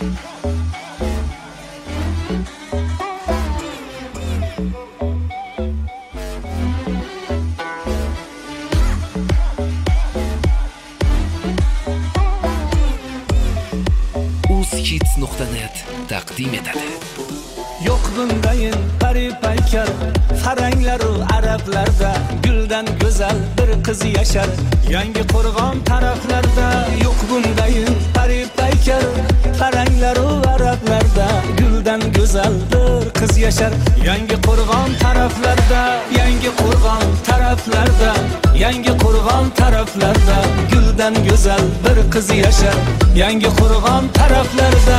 uzhits.net taqdim etadi. Yo'q bundayin pari paykar, faranglaru arablarda guldan go'zal bir qiz yashar. Yangi Qo'rg'on taraflarda yo'q bundayin pari paykar, faranglaru arablarda guldan go'zal bir qiz yashar. Yangi Qo'rg'on taraflarda, Yangi Qo'rg'on taraflarda, Yangi Qo'rg'on taraflarda guldan go'zal bir qiz yashar. Yangi Qo'rg'on taraflarda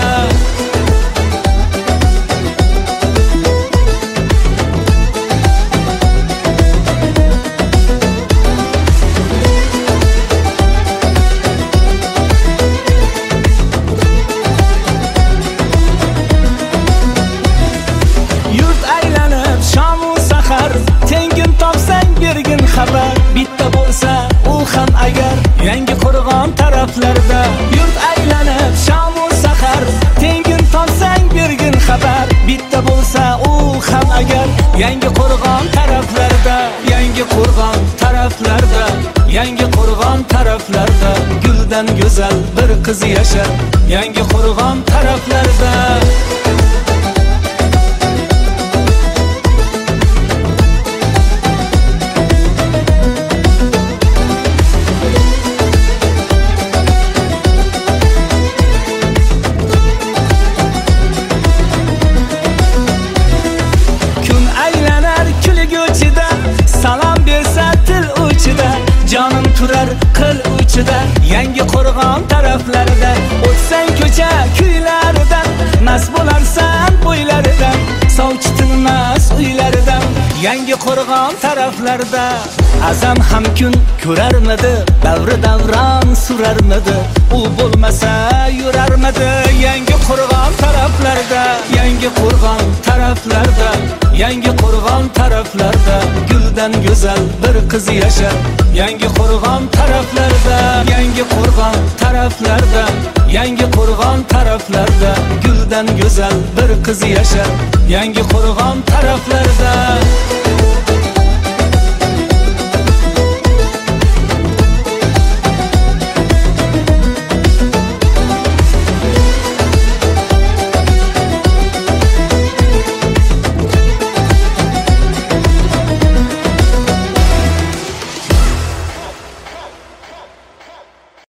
xabar bitta bo'lsa u ham agar Yangi Qo'rg'on taraflarda yurt aylanib sham u sahar tengin topsang bergin xabar bitta bo'lsa u ham agar Yangi Qo'rg'on taraflarda Yangi Qo'rg'on taraflarda Yangi Qo'rg'on taraflarda guldan go'zal bir qiz yashar. Yangi Qo'rg'on taraflarda salom bersa til uchida jonim turar qil uchida. Yangi Qo'rg'on taraflarida o'tsang ko'cha kuylaridan mast bo'larsan bo'ylaridan sovchitilmas uylaridan. Yangi Qo'rg'on taraflarida azam ham kun ko'rarmidi, davri davron surarmidi, u bo'lmasa yurarmidi. Yangi Qo'rg'on taraflarida Yangi Qo'rg'on taraflarda Yangi Qo'rg'on taraflarda guldan go'zal bir qiz yashar. Yangi Qo'rg'on taraflarda Yangi Qo'rg'on taraflarda Yangi Qo'rg'on taraflarda guldan go'zal bir qiz yashar. Yangi Qo'rg'on taraflarda